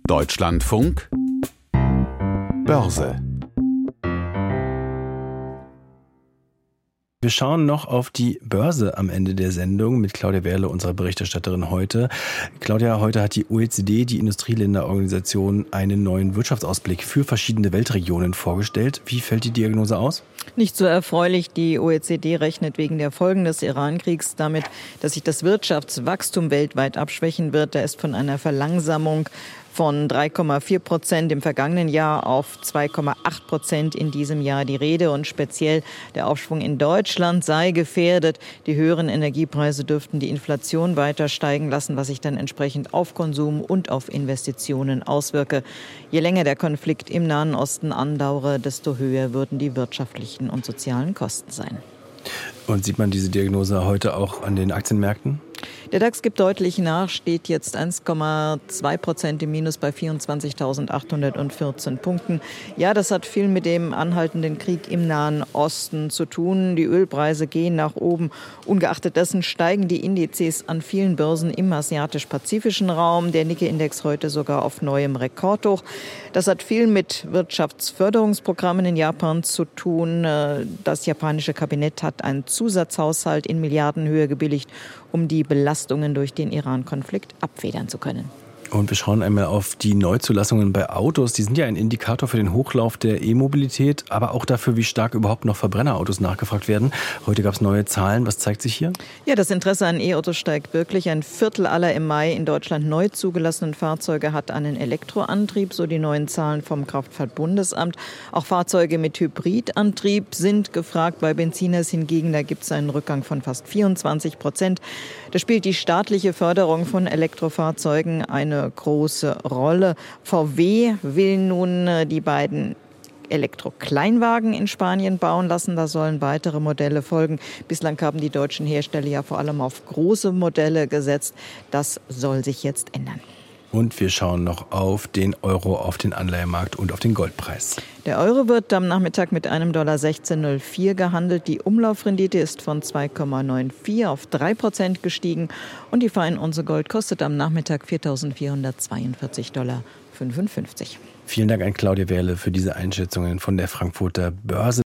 Deutschlandfunk Börse. Wir schauen noch auf die Börse am Ende der Sendung mit Claudia Werle, unserer Berichterstatterin heute. Claudia, heute hat die OECD, die Industrieländerorganisation, einen neuen Wirtschaftsausblick für verschiedene Weltregionen vorgestellt. Wie fällt die Diagnose aus? Nicht so erfreulich. Die OECD rechnet wegen der Folgen des Iran-Kriegs damit, dass sich das Wirtschaftswachstum weltweit abschwächen wird. Da ist von einer Verlangsamung von 3,4% im vergangenen Jahr auf 2,8% in diesem Jahr die Rede. Und speziell der Aufschwung in Deutschland sei gefährdet. Die höheren Energiepreise dürften die Inflation weiter steigen lassen, was sich dann entsprechend auf Konsum und auf Investitionen auswirke. Je länger der Konflikt im Nahen Osten andauere, desto höher würden die wirtschaftlichen und sozialen Kosten sein. Und sieht man diese Diagnose heute auch an den Aktienmärkten? Der DAX gibt deutlich nach, steht jetzt 1,2% im Minus bei 24.814 Punkten. Ja, das hat viel mit dem anhaltenden Krieg im Nahen Osten zu tun. Die Ölpreise gehen nach oben. Ungeachtet dessen steigen die Indizes an vielen Börsen im asiatisch-pazifischen Raum. Der Nikkei-Index heute sogar auf neuem Rekordhoch. Das hat viel mit Wirtschaftsförderungsprogrammen in Japan zu tun. Das japanische Kabinett hat einen Zusatzhaushalt in Milliardenhöhe gebilligt, um die Belastungen durch den Iran-Konflikt abfedern zu können. Und wir schauen einmal auf die Neuzulassungen bei Autos. Die sind ja ein Indikator für den Hochlauf der E-Mobilität, aber auch dafür, wie stark überhaupt noch Verbrennerautos nachgefragt werden. Heute gab es neue Zahlen. Was zeigt sich hier? Ja, das Interesse an E-Autos steigt wirklich. Ein Viertel aller im Mai in Deutschland neu zugelassenen Fahrzeuge hat einen Elektroantrieb, so die neuen Zahlen vom Kraftfahrtbundesamt. Auch Fahrzeuge mit Hybridantrieb sind gefragt. Bei Benziners hingegen, da gibt es einen Rückgang von fast 24%. Da spielt die staatliche Förderung von Elektrofahrzeugen eine große Rolle. VW will nun die beiden Elektro-Kleinwagen in Spanien bauen lassen. Da sollen weitere Modelle folgen. Bislang haben die deutschen Hersteller ja vor allem auf große Modelle gesetzt. Das soll sich jetzt ändern. Und wir schauen noch auf den Euro, auf den Anleihemarkt und auf den Goldpreis. Der Euro wird am Nachmittag mit einem $16,04 gehandelt. Die Umlaufrendite ist von 2,94 auf 3% gestiegen. Und die Feinunze Gold kostet am Nachmittag $4.442,55. Vielen Dank an Claudia Werle für diese Einschätzungen von der Frankfurter Börse.